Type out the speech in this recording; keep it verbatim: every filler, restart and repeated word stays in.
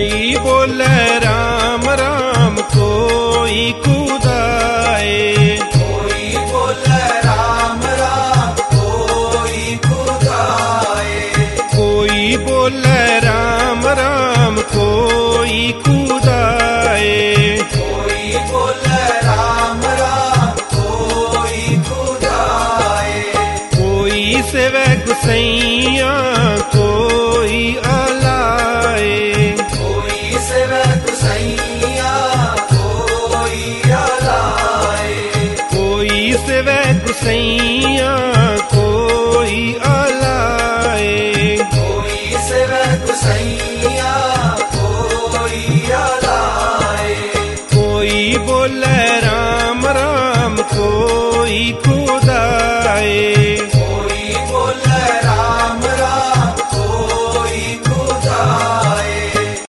कोई बोले राम राम कोई कुदाए, कोई बोले राम राम कोई कुदाए, कोई बोले राम राम कोई कुदाए, कोई बोले राम राम कोई कुदाए, कोई सेवे गुसैया कोई अलाए, कोई सेवे गुसैया कोई अलाए, कोई सेवे गुसैया